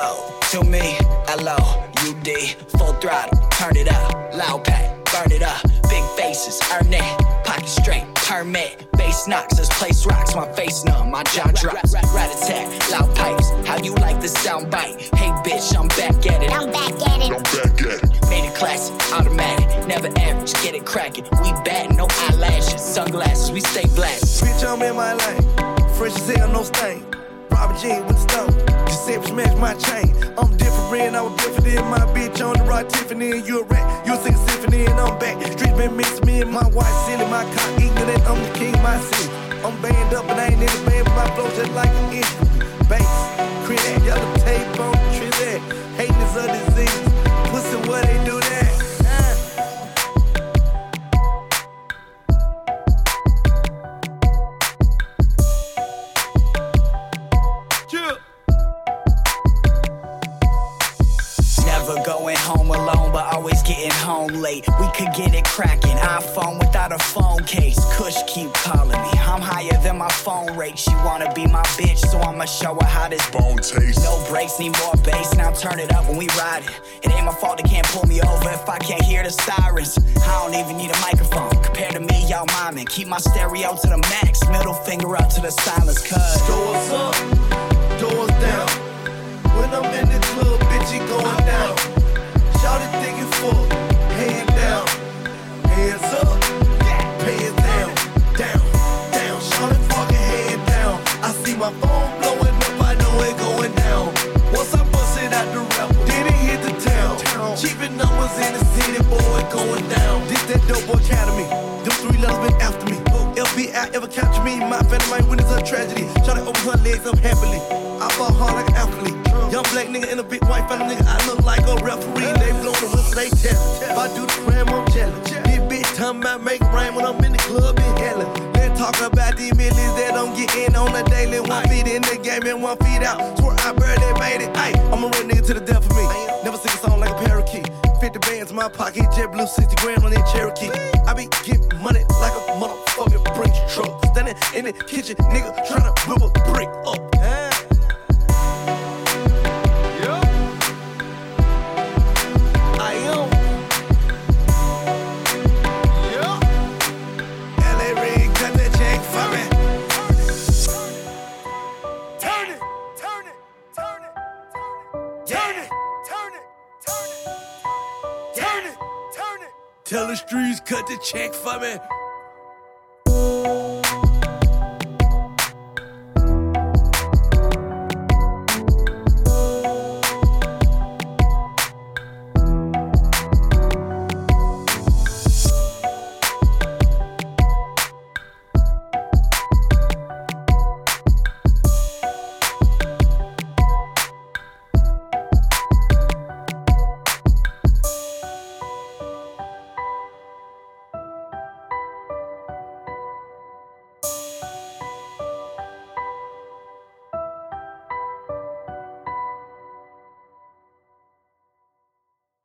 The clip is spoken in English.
O to me, L-O-U-D, full throttle, turn it up, loud pack, burn it up, big faces, earn it, pocket straight, permit, bass knocks, this place rocks, my face numb, my jaw drops, rat-a-tat, loud pipes, how you like the sound bite, hey bitch, I'm back at it, made it classic, automatic, never average, get it cracking, we bad, no eyelashes, sunglasses, we stay blasted. Bitch, I'm in my lane, fresh as hell, no stain, Robert Jean with the stone, deception match my chain, I'm different, I was different than my bitch on the right Tiffany, and you a rat, you sing a symphony, and I'm back, streets been mixing me and my wife silly, my cock ignorant, I'm the king of my city, I'm banned up and I ain't in the band, but my flow just like an instrument, bass, create that yellow tape on the tree there, hating is a disease, pussy what they do that. Going home alone, but always getting home late. We could get it cracking, iPhone without a phone case. Kush keep calling me, I'm higher than my phone rate. She wanna be my bitch, so I'ma show her how this bone tastes. No brakes, need more bass, now turn it up when we ride it. It ain't my fault they can't pull me over if I can't hear the sirens. I don't even need a microphone, compared to me, y'all miming. Keep my stereo to the max, middle finger up to the silence, cuz doors up, doors down. When I'm in the club, bitch, it going down. Shawty thinking full, hand down, hands up, hands down, down, down. Shawty fucking hand down. I see my phone blowing up, I know it going down. Once I bust it out the rapper, then it hit the town. Cheaping numbers in the city, boy, it going down. This that dope boy academy, them 3 letters been after me. FBI ever capture me, my family might witness a tragedy. Shawty open her legs up happily, I fall hard like an athlete. Young black nigga and a big white fella nigga, I look like a referee. They blow the whistle, they tell. If I do the crime, I'm jealous. This bitch talking about make it rain when I'm in the club in hella. Let's talk about these millions that I'm getting on a daily. 1 feet in the game and 1 feet out. Swear I barely made it. Ay, I'm a real nigga to the death of me. Never sing a song like a parakeet. 50 bands in my pocket, JetBlue 60 grand on that Cherokee. I be getting money like a motherfucking Brinks truck. Standing in the kitchen, nigga, tryna whip a brick up. Tell the streets, cut the check for me.